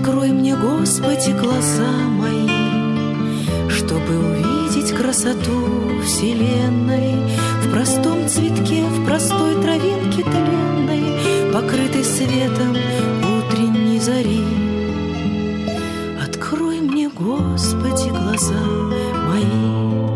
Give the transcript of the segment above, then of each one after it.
Открой мне, Господи, глаза мои, чтобы увидеть красоту вселенной в простом цветке, в простой травинке тленной, покрытой светом утренней зари. Открой мне, Господи, глаза мои.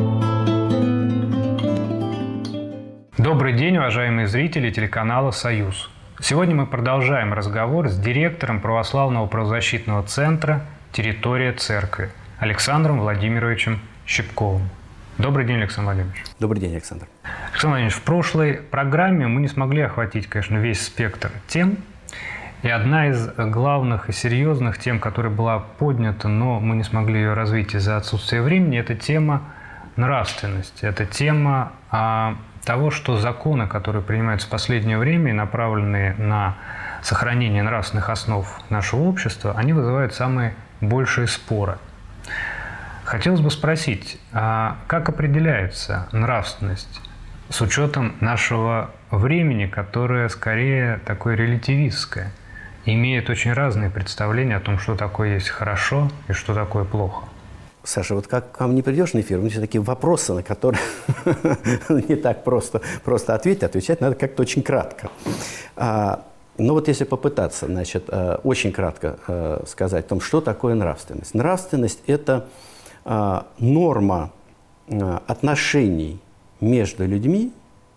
Добрый день, уважаемые зрители телеканала «Союз». Сегодня мы продолжаем разговор с директором православного правозащитного центра «Территория церкви» Александром Владимировичем Щипковым. Добрый день, Александр Владимирович. Добрый день, Александр. Александр Владимирович, в прошлой программе мы не смогли охватить, конечно, весь спектр тем. И одна из главных и серьезных тем, которая была поднята, но мы не смогли ее развить из-за отсутствия времени, это тема нравственности. Это тема того, что законы, которые принимаются в последнее время и направленные на сохранение нравственных основ нашего общества, они вызывают самые большие споры. Хотелось бы спросить, как определяется нравственность с учетом нашего времени, которое скорее такое релятивистское, имеет очень разные представления о том, что такое есть хорошо и что такое плохо? Саша, вот как к вам не придешь на эфир, у меня такие вопросы, на которые не так просто ответить. Отвечать надо как-то очень кратко. Но вот если попытаться, значит, очень кратко сказать о том, что такое нравственность. Нравственность – это норма отношений между людьми,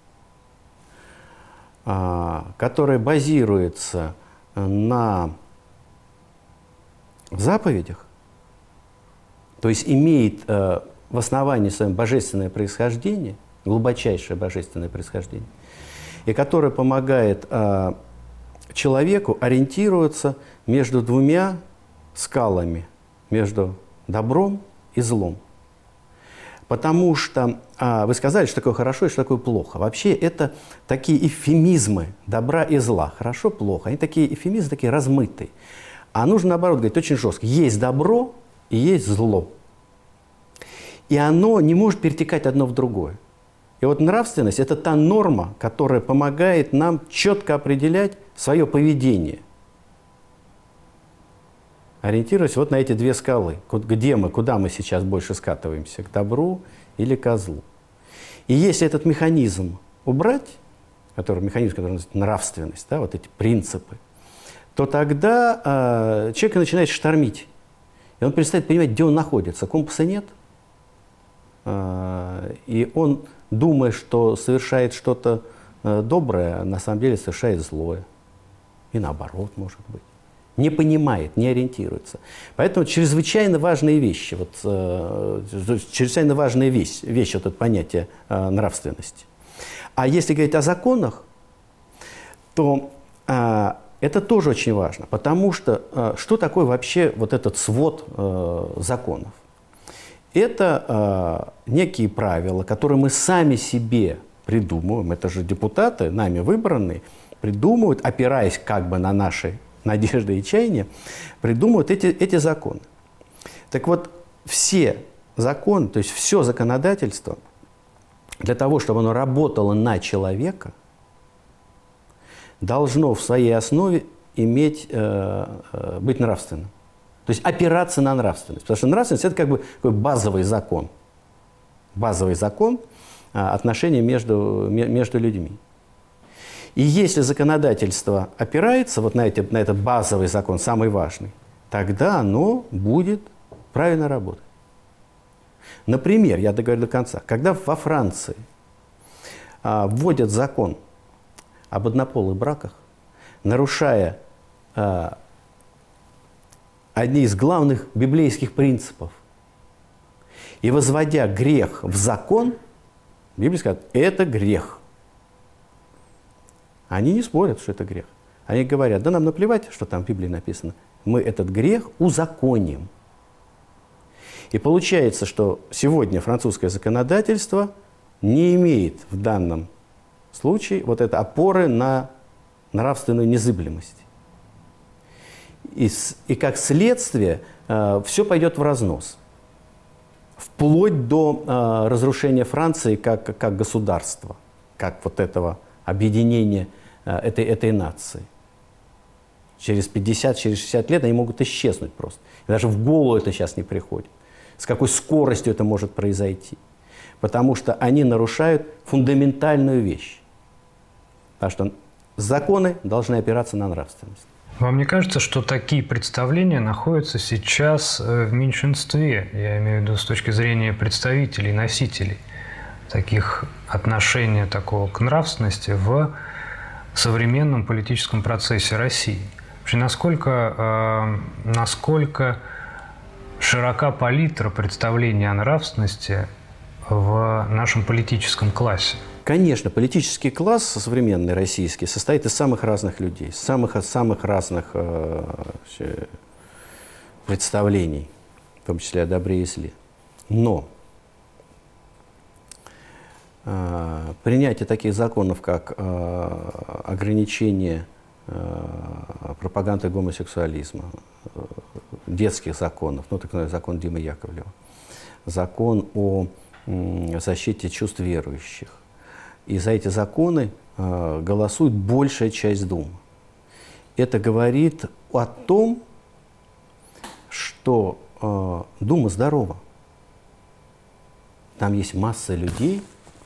которая базируется на заповедях, то есть имеет в основании своем божественное происхождение, глубочайшее божественное происхождение, и которое помогает человеку ориентироваться между двумя скалами, между добром и злом. Потому что вы сказали, что такое хорошо и что такое плохо. Вообще это такие эвфемизмы добра и зла. Хорошо, плохо. Они такие эвфемизмы, такие размытые. А нужно, наоборот, говорить очень жестко. Есть добро и есть зло. И оно не может перетекать одно в другое. И вот нравственность – это та норма, которая помогает нам четко определять свое поведение, ориентируясь вот на эти две скалы. Куда мы сейчас больше скатываемся, к добру или к злу. И если этот механизм убрать, механизм, который называется нравственность, да, вот эти принципы, то тогда человек начинает штормить. И он перестает понимать, где он находится. Компаса нет. И он, думая, что совершает что-то доброе, на самом деле совершает злое. И наоборот, может быть. Не понимает, не ориентируется. Поэтому чрезвычайно важные вещи, чрезвычайно важная вещь вот это понятие нравственности. А если говорить о законах, то это тоже очень важно, потому что что такое вообще вот этот свод законов? Это некие правила, которые мы сами себе придумываем, это же депутаты, нами выбранные, придумывают, опираясь как бы на наши надежды и чаяния, придумывают эти законы. Так вот, все законы, то есть все законодательство, для того, чтобы оно работало на человека, должно в своей основе быть нравственным. То есть опираться на нравственность. Потому что нравственность – это как бы такой базовый закон. Базовый закон отношений между людьми. И если законодательство опирается вот на этот базовый закон, самый важный, тогда оно будет правильно работать. Например, я договорю до конца, когда во Франции вводят закон об однополых браках, нарушая одни из главных библейских принципов и возводя грех в закон, Библия сказала, это грех. Они не спорят, что это грех. Они говорят, да нам наплевать, что там в Библии написано, мы этот грех узаконим. И получается, что сегодня французское законодательство не имеет в данном случае вот этой опоры на нравственную незыблемость. И как следствие все пойдет в разнос. Вплоть до разрушения Франции как государства, как вот этого объединения этой нации. Через 50, через 60 лет они могут исчезнуть просто. И даже в голову это сейчас не приходит. С какой скоростью это может произойти. Потому что они нарушают фундаментальную вещь. Потому что законы должны опираться на нравственность. Вам не кажется, что такие представления находятся сейчас в меньшинстве? Я имею в виду с точки зрения представителей, носителей таких отношений такого к нравственности в современном политическом процессе России. Вообще, насколько широка палитра представления о нравственности в нашем политическом классе? Конечно, политический класс современный российский состоит из самых разных людей, самых разных представлений, в том числе о добре и зле. Но принятие таких законов, как ограничение пропаганды гомосексуализма, детских законов, ну, так называемый закон Димы Яковлева, закон о защите чувств верующих. И за эти законы голосует большая часть Думы. Это говорит о том, что Дума здорова. Там есть масса людей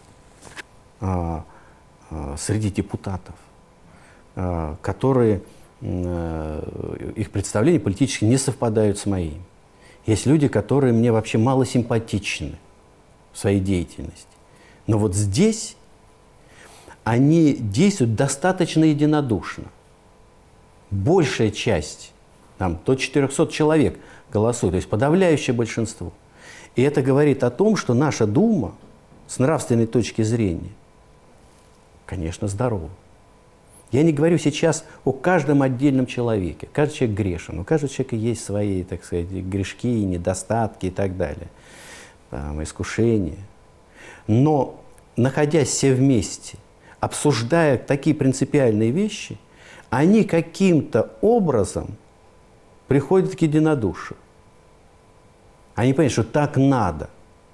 среди депутатов, которые, их представления политически не совпадают с моими. Есть люди, которые мне вообще мало симпатичны в своей деятельности. Но вот здесь они действуют достаточно единодушно. Большая часть, там, до 400 человек голосует, то есть подавляющее большинство. И это говорит о том, что наша Дума с нравственной точки зрения, конечно, здорова. Я не говорю сейчас о каждом отдельном человеке. Каждый человек грешен. У каждого человека есть свои, так сказать, грешки, недостатки и так далее, там, искушения. Но, находясь все вместе, обсуждая такие принципиальные вещи, они каким-то образом приходят к единодушию. Они понимают, что так надо.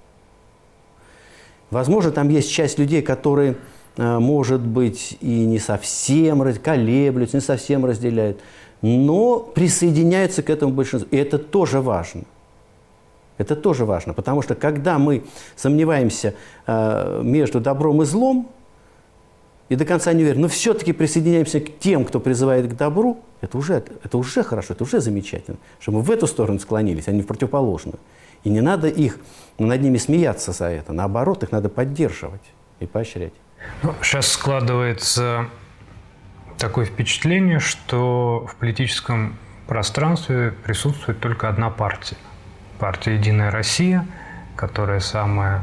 Возможно, там есть часть людей, которые, может быть, и не совсем колеблются, не совсем разделяют, но присоединяются к этому большинству. И это тоже важно. Это тоже важно, потому что когда мы сомневаемся между добром и злом, и до конца не верим, но все-таки присоединяемся к тем, кто призывает к добру, это уже хорошо, это уже замечательно, что мы в эту сторону склонились, а не в противоположную. И не надо над ними смеяться за это, наоборот, их надо поддерживать и поощрять. Ну, сейчас складывается такое впечатление, что в политическом пространстве присутствует только одна партия. Партия «Единая Россия», которая самая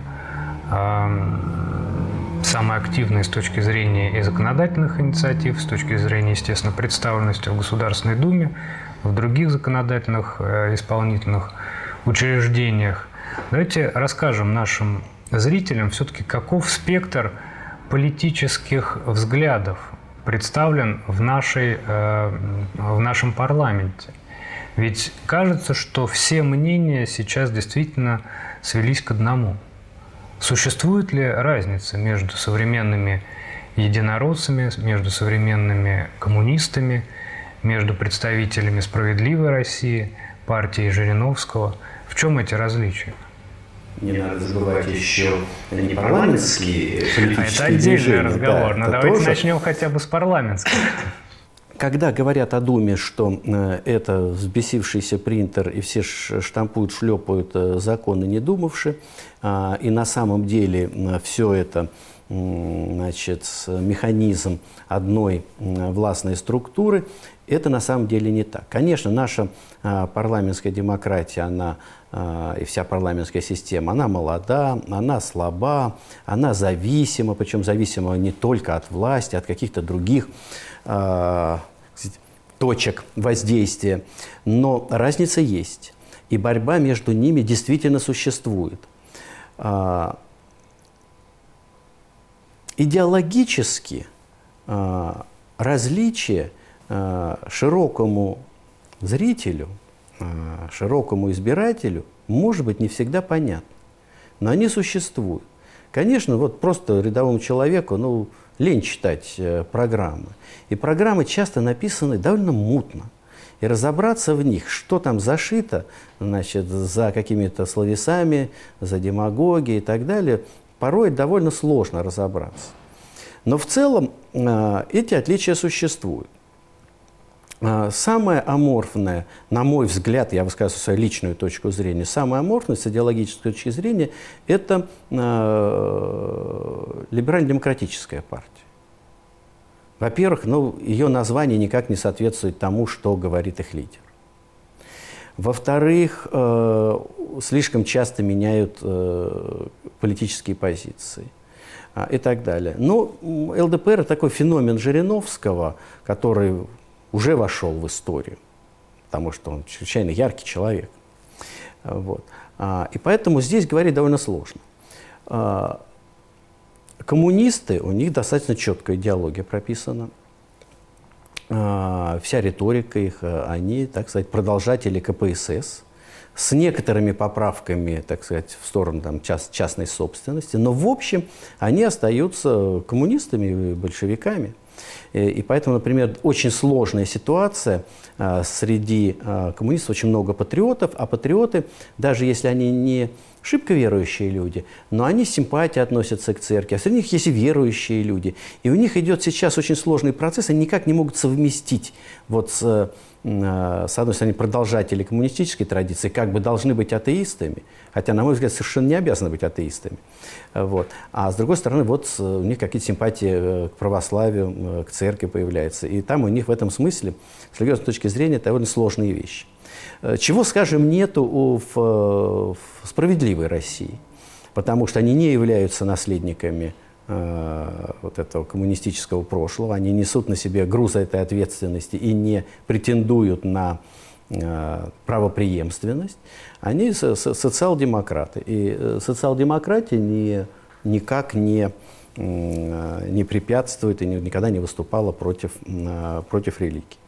активная с точки зрения и законодательных инициатив, с точки зрения, естественно, представленности в Государственной Думе, в других законодательных исполнительных учреждениях. Давайте расскажем нашим зрителям все-таки, каков спектр политических взглядов представлен в нашем парламенте. Ведь кажется, что все мнения сейчас действительно свелись к одному. Существует ли разница между современными единороссами, между современными коммунистами, между представителями «Справедливой России», партии Жириновского? В чем эти различия? Не надо забывать еще не парламентские политические это отдельный движения, разговор, да, но это давайте тоже. начнем хотя бы с парламентских. Когда говорят о Думе, что это взбесившийся принтер, и все штампуют, шлепают законы, не думавши, и на самом деле все это, значит, механизм одной властной структуры, это на самом деле не так. Конечно, наша парламентская демократия, она и вся парламентская система, она молода, она слаба, она зависима, причем зависима не только от власти, от каких-то других точек воздействия. Но разница есть, и борьба между ними действительно существует. Идеологически различия широкому зрителю, широкому избирателю, может быть, не всегда понятны, но они существуют. Конечно, вот просто рядовому человеку, лень читать программы. И программы часто написаны довольно мутно. И разобраться в них, что там зашито, значит, за какими-то словесами, за демагогией и так далее, порой довольно сложно разобраться. Но в целом эти отличия существуют. Самое аморфное, на мой взгляд, я высказываю свою личную точку зрения, самое аморфное с идеологической точки зрения – это либерально-демократическая партия. Во-первых, ее название никак не соответствует тому, что говорит их лидер. Во-вторых, слишком часто меняют политические позиции и так далее. Но ЛДПР – такой феномен Жириновского, который уже вошел в историю, потому что он чрезвычайно яркий человек. Вот. И поэтому здесь говорить довольно сложно. Коммунисты, у них достаточно четкая идеология прописана. Вся риторика их, они, так сказать, продолжатели КПСС с некоторыми поправками, так сказать, в сторону там, частной собственности. Но в общем они остаются коммунистами и большевиками. И поэтому, например, очень сложная ситуация среди коммунистов, очень много патриотов, а патриоты, даже если они не шибко верующие люди, но они с симпатией относятся к церкви, а среди них есть и верующие люди. И у них идет сейчас очень сложный процесс, они никак не могут совместить вот с одной стороны, продолжатели коммунистической традиции как бы должны быть атеистами, хотя, на мой взгляд, совершенно не обязаны быть атеистами. Вот. А с другой стороны, вот у них какие-то симпатии к православию, к церкви появляются. И там у них в этом смысле, с религиозной точки зрения, довольно сложные вещи. Чего, скажем, нету в справедливой России, потому что они не являются наследниками вот этого коммунистического прошлого, они несут на себе груз этой ответственности и не претендуют на правопреемственность, они социал-демократы. И социал-демократия никак не препятствует и никогда не выступала против религии.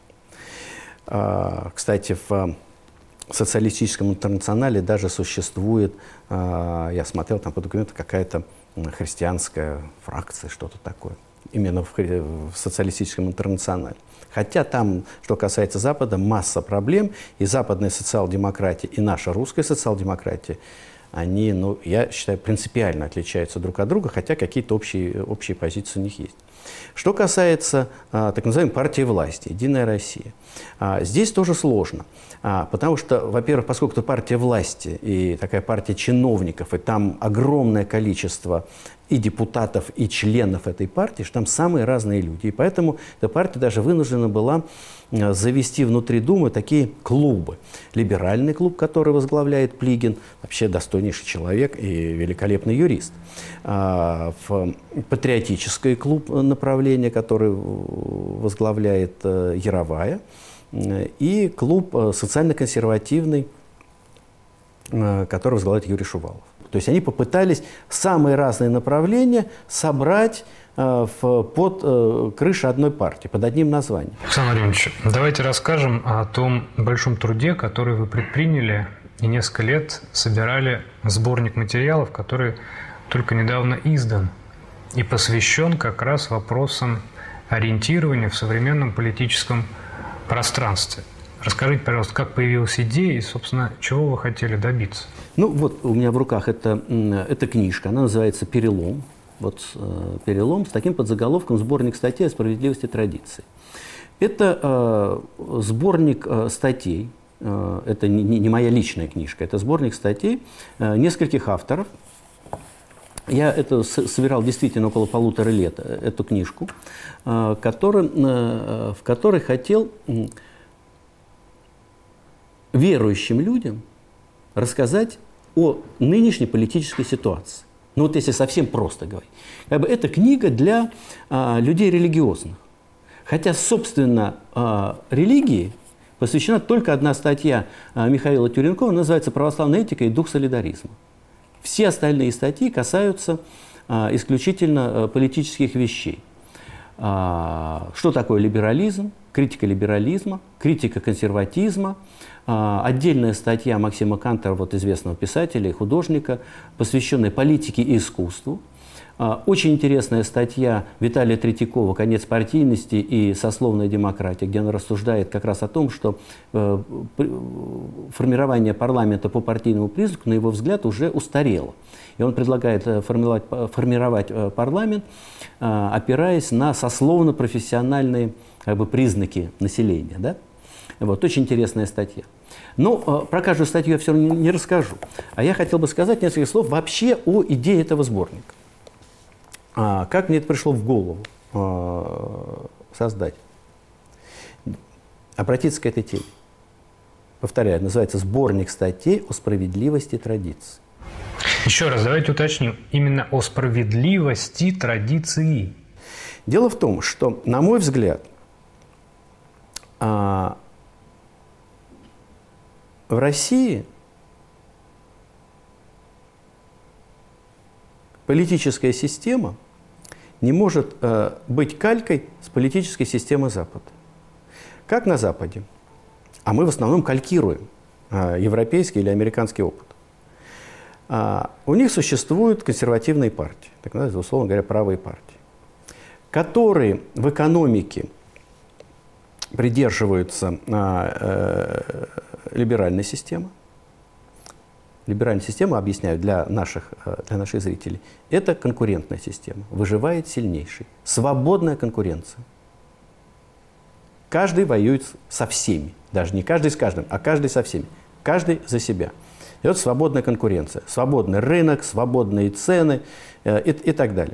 Кстати, в социалистическом интернационале даже существует, я смотрел там по документам, какая-то христианская фракция, что-то такое, именно в социалистическом интернационале. Хотя там, что касается Запада, масса проблем, и западная социал-демократия, и наша русская социал-демократия, они, я считаю, принципиально отличаются друг от друга, хотя какие-то общие позиции у них есть. Что касается так называемой партии власти, «Единая Россия», здесь тоже сложно, потому что, во-первых, поскольку это партия власти и такая партия чиновников, и там огромное количество и депутатов, и членов этой партии, что там самые разные люди. И поэтому эта партия даже вынуждена была завести внутри Думы такие клубы. Либеральный клуб, который возглавляет Плигин, вообще достойнейший человек и великолепный юрист. Патриотический клуб направления, который возглавляет Яровая. И клуб социально-консервативный, который возглавляет Юрий Шувалов. То есть они попытались самые разные направления собрать под крышей одной партии, под одним названием. Александр Владимирович, давайте расскажем о том большом труде, который вы предприняли и несколько лет собирали сборник материалов, который только недавно издан и посвящен как раз вопросам ориентирования в современном политическом пространстве. Расскажите, пожалуйста, как появилась идея и, собственно, чего вы хотели добиться? Вот у меня в руках эта книжка, она называется «Перелом». Вот «Перелом» с таким подзаголовком «Сборник статей о справедливости традиций». Это сборник статей, это не моя личная книжка, это сборник статей нескольких авторов. Я это собирал действительно около 1,5 лет, эту книжку, в которой хотел верующим людям рассказать о нынешней политической ситуации. Вот если совсем просто говорить. Это книга для людей религиозных. Хотя, собственно, религии посвящена только одна статья Михаила Тюренкова, называется «Православная этика и дух солидаризма». Все остальные статьи касаются исключительно политических вещей. Что такое либерализм, критика либерализма, критика консерватизма. Отдельная статья Максима Кантора, вот известного писателя и художника, посвященная политике и искусству. Очень интересная статья Виталия Третьякова «Конец партийности и сословная демократия», где он рассуждает как раз о том, что формирование парламента по партийному признаку, на его взгляд, уже устарело. И он предлагает формировать парламент, опираясь на сословно-профессиональные признаки населения. Да? Вот, очень интересная статья. Но про каждую статью я все равно не расскажу. А я хотел бы сказать несколько слов вообще о идее этого сборника. Как мне это пришло в голову создать? Обратиться к этой теме. Повторяю, называется «Сборник статей о справедливости традиций». Еще раз, давайте уточним. Именно о справедливости традиции. Дело в том, что, на мой взгляд, в России политическая система не может быть калькой с политической системой Запада. Как на Западе? А мы в основном калькируем европейский или американский опыт. У них существуют консервативные партии, так называемые, условно говоря, правые партии, которые в экономике придерживаются либеральной системы. Либеральная система, объясняю для наших зрителей, это конкурентная система. Выживает сильнейший. Свободная конкуренция. Каждый воюет со всеми. Даже не каждый с каждым, а каждый со всеми. Каждый за себя. И вот свободная конкуренция. Свободный рынок, свободные цены и так далее.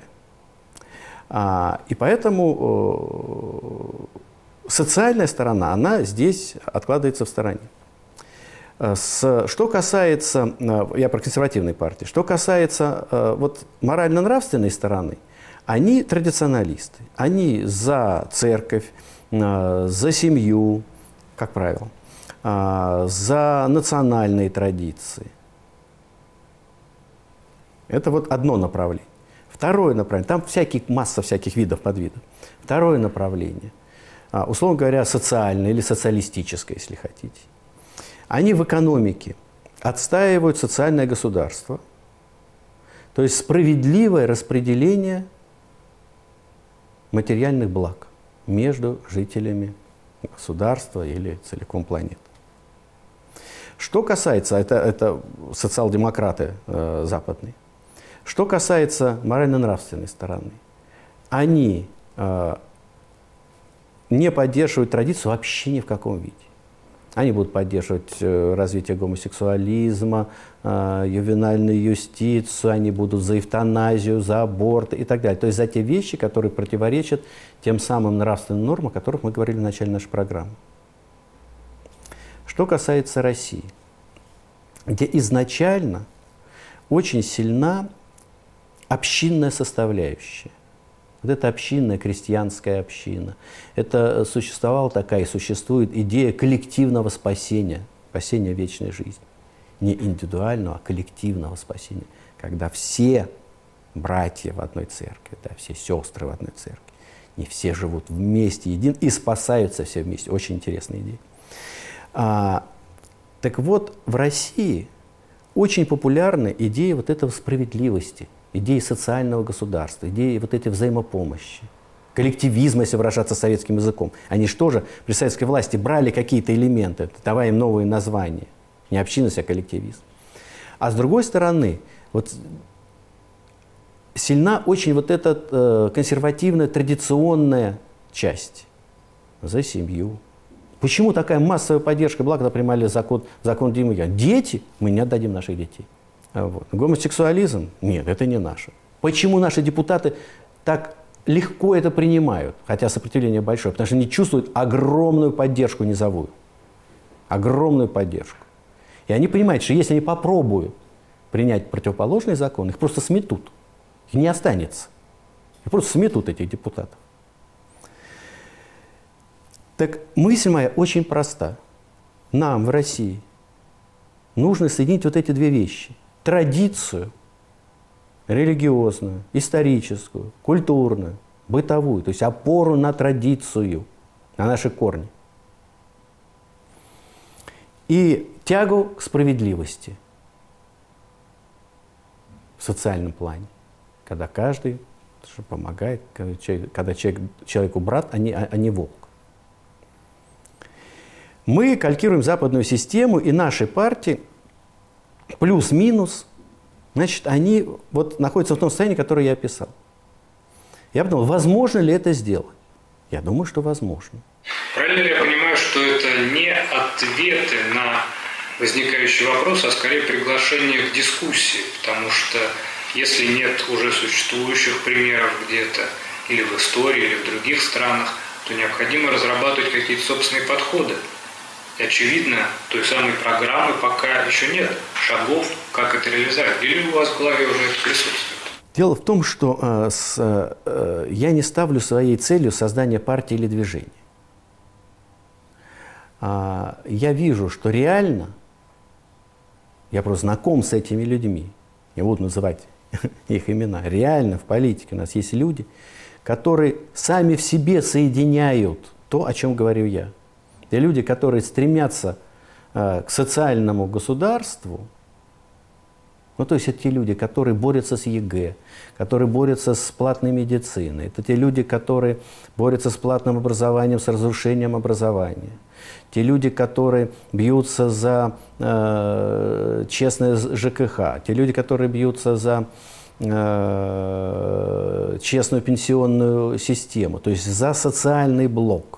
И поэтому социальная сторона, она здесь откладывается в стороне. Что касается, я про консервативные партии, что касается вот морально-нравственной стороны, они традиционалисты, они за церковь, за семью, как правило, за национальные традиции. Это вот одно направление. Второе направление, там масса всяких видов, подвидов. Второе направление, условно говоря, социальное или социалистическое, если хотите. Они в экономике отстаивают социальное государство, то есть справедливое распределение материальных благ между жителями государства или целиком планеты. Что касается, это социал-демократы западные, что касается морально-нравственной стороны, они не поддерживают традицию вообще ни в каком виде. Они будут поддерживать развитие гомосексуализма, ювенальную юстицию, они будут за эвтаназию, за аборт и так далее. То есть за те вещи, которые противоречат тем самым нравственным нормам, о которых мы говорили в начале нашей программы. Что касается России, где изначально очень сильна общинная составляющая. Вот это общинная, крестьянская община. Это существовала такая и существует идея коллективного спасения, спасения вечной жизни. Не индивидуального, а коллективного спасения. Когда все братья в одной церкви, да, все сестры в одной церкви, не все живут вместе, и спасаются все вместе. Очень интересная идея. Так вот, в России очень популярна идея вот этого справедливости, идеи социального государства, идеи вот этой взаимопомощи, коллективизма, если выражаться советским языком. Они же тоже при советской власти брали какие-то элементы, давая им новые названия. Не общинность, а коллективизм. А с другой стороны, вот сильна очень вот эта консервативная, традиционная часть за семью. Почему такая массовая поддержка? Благо, принимали закон Димы. Дети? Мы не отдадим наших детей. Вот. Гомосексуализм? Нет, это не наше. Почему наши депутаты так легко это принимают, хотя сопротивление большое? Потому что они чувствуют огромную поддержку низовую. Огромную поддержку. И они понимают, что если они попробуют принять противоположный закон, их просто сметут. Их не останется. Их просто сметут, этих депутатов. Так мысль моя очень проста. Нам в России нужно соединить вот эти две вещи. Традицию религиозную, историческую, культурную, бытовую, то есть опору на традицию, на наши корни. И тягу к справедливости в социальном плане. когда каждый помогает, когда человеку брат, а не волк. Мы калькируем западную систему, и наши партии плюс-минус, значит, они вот находятся в том состоянии, которое я описал. Я подумал, возможно ли это сделать? Я думаю, что возможно. Правильно ли я понимаю, что это не ответы на возникающий вопрос, а скорее приглашение к дискуссии? Потому что если нет уже существующих примеров где-то, или в истории, или в других странах, то необходимо разрабатывать какие-то собственные подходы. И, очевидно, той самой программы пока еще нет шагов, как это реализовать. Или у вас в голове уже это присутствует? Дело в том, что я не ставлю своей целью создание партии или движения. Я вижу, что реально, я просто знаком с этими людьми, не буду называть их имена, реально в политике у нас есть люди, которые сами в себе соединяют то, о чем говорю я. Те люди, которые стремятся к социальному государству, ну, то есть это те люди, которые борются с ЕГЭ, которые борются с платной медициной, это те люди, которые борются с платным образованием, с разрушением образования, те люди, которые бьются за честное ЖКХ, те люди, которые бьются за честную пенсионную систему, то есть за социальный блок.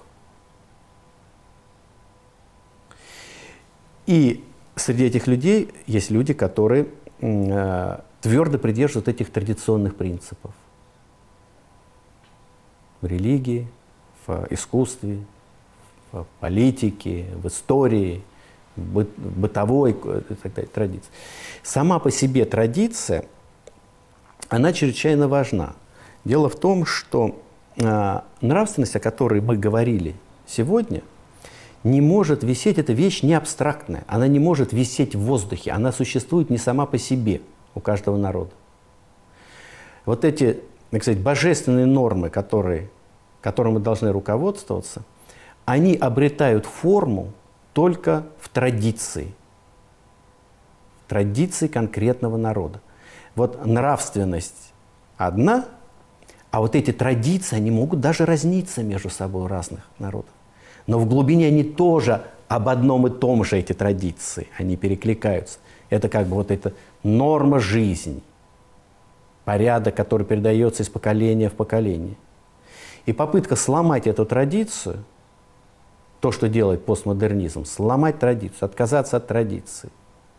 И среди этих людей есть люди, которые твердо придерживаются этих традиционных принципов в религии, в искусстве, в политике, в истории, в бытовой традиции. Сама по себе традиция, она чрезвычайно важна. Дело в том, что нравственность, о которой мы говорили сегодня, не может висеть, эта вещь не абстрактная, она не может висеть в воздухе, она существует не сама по себе у каждого народа. Вот эти, так сказать, божественные нормы, которыми мы должны руководствоваться, они обретают форму только в традиции конкретного народа. Вот нравственность одна, а вот эти традиции, они могут даже разниться между собой у разных народов. Но в глубине они тоже об одном и том же, эти традиции, они перекликаются. Это как бы вот эта норма жизни, порядок, который передается из поколения в поколение. И попытка сломать эту традицию, то, что делает постмодернизм, сломать традицию, отказаться от традиции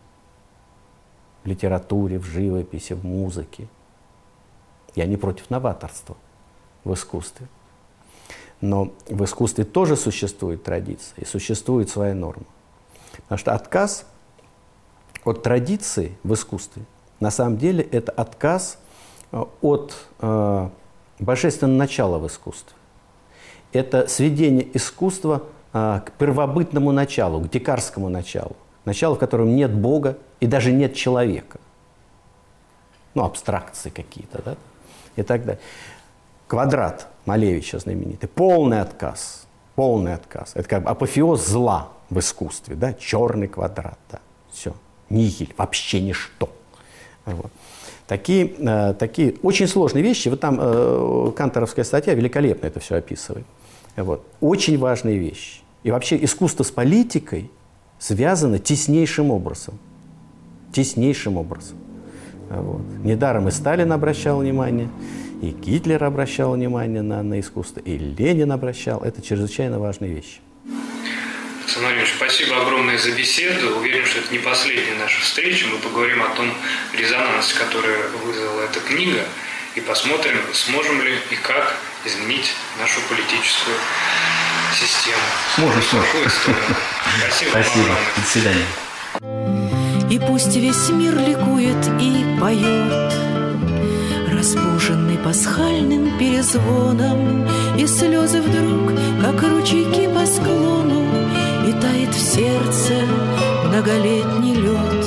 в литературе, в живописи, в музыке. Я не против новаторства в искусстве. Но в искусстве тоже существует традиция и существует своя норма. Потому что отказ от традиции в искусстве, на самом деле, это отказ от божественного начала в искусстве. Это сведение искусства к первобытному началу, к дикарскому началу. Началу, в котором нет Бога и даже нет человека. Ну, абстракции какие-то, да? И так далее. Квадрат Малевича знаменитый. Полный отказ. Полный отказ. Это как бы апофеоз зла в искусстве. Да? Черный квадрат. Да? Все. Нигиль. Вообще ничто. Вот. Такие очень сложные вещи. Вот там канторовская статья великолепно это все описывает. Вот. Очень важные вещи. И вообще искусство с политикой связано теснейшим образом. Теснейшим образом. Вот. Недаром и Сталин обращал внимание, и Гитлер обращал внимание на искусство, и Ленин обращал. Это чрезвычайно важные вещи. Александр Владимирович, спасибо огромное за беседу. Уверен, что это не последняя наша встреча. Мы поговорим о том резонансе, который вызвала эта книга, и посмотрим, сможем ли и как изменить нашу политическую систему. Сможем. Спасибо. Спасибо. До свидания. И пусть весь мир ликует и поет, разбуженный пасхальным перезвоном, и слезы вдруг, как ручейки по склону, и тает в сердце многолетний лед.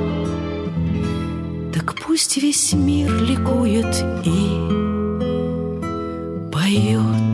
Так пусть весь мир ликует и поет.